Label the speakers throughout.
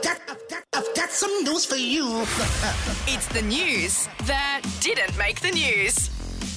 Speaker 1: I've got some news for you.
Speaker 2: It's the news that didn't make the news.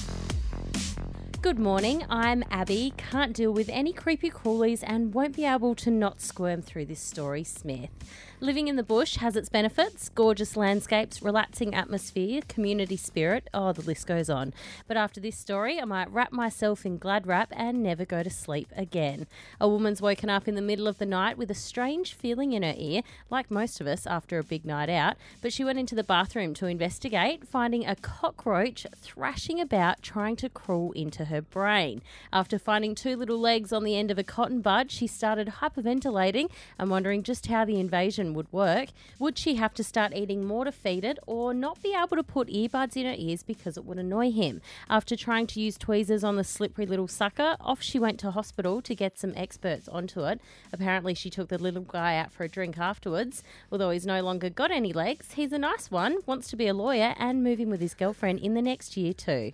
Speaker 3: Good morning, I'm Abby, can't deal with any creepy crawlies and won't be able to not squirm through this story, Smith. Living in the bush has its benefits: gorgeous landscapes, relaxing atmosphere, community spirit, the list goes on. But after this story, I might wrap myself in glad wrap and never go to sleep again. A woman's woken up in the middle of the night with a strange feeling in her ear, like most of us after a big night out, but she went into the bathroom to investigate, finding a cockroach thrashing about trying to crawl into her brain. After finding two little legs on the end of a cotton bud, she started hyperventilating and wondering just how the invasion would work. Would she have to start eating more to feed it, or not be able to put earbuds in her ears because it would annoy him? After trying to use tweezers on the slippery little sucker, off she went to hospital to get some experts onto it. Apparently she took the little guy out for a drink afterwards. Although he's no longer got any legs, he's a nice one, wants to be a lawyer and move in with his girlfriend in the next year too.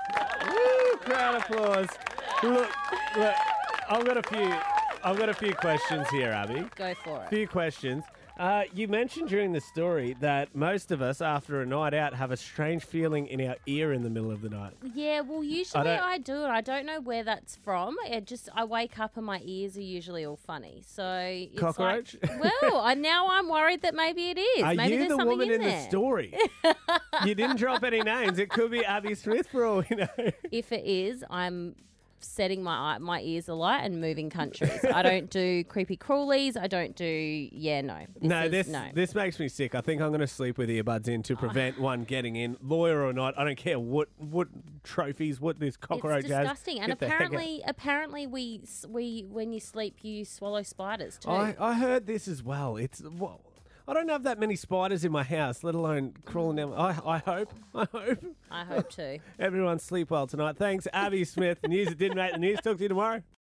Speaker 4: Crowd applause. Look, I've got a few questions here, Abby.
Speaker 3: Go for it.
Speaker 4: A few questions. You mentioned during the story that most of us, after a night out, have a strange feeling in our ear in the middle of the night.
Speaker 3: Yeah, well, usually I do it. I don't know where that's from. I wake up and my ears are usually all funny. So it's
Speaker 4: cockroach?
Speaker 3: Now I'm worried that maybe it is.
Speaker 4: Are
Speaker 3: maybe
Speaker 4: you
Speaker 3: there's
Speaker 4: the
Speaker 3: something
Speaker 4: woman in
Speaker 3: there.
Speaker 4: the story? You didn't drop any names. It could be Abby Smith for all you know.
Speaker 3: If it is, I'm setting my ears alight and moving countries. I don't do creepy crawlies. I don't do... This
Speaker 4: makes me sick. I think I'm going to sleep with earbuds in to prevent one getting in. Lawyer or not, I don't care what trophies, what this cockroach has.
Speaker 3: It's disgusting. And apparently we when you sleep, you swallow spiders too.
Speaker 4: I heard this as well. I don't have that many spiders in my house, let alone crawling down. I hope.
Speaker 3: I hope too.
Speaker 4: Everyone sleep well tonight. Thanks, Abby Smith. News that didn't make the news. Talk to you tomorrow.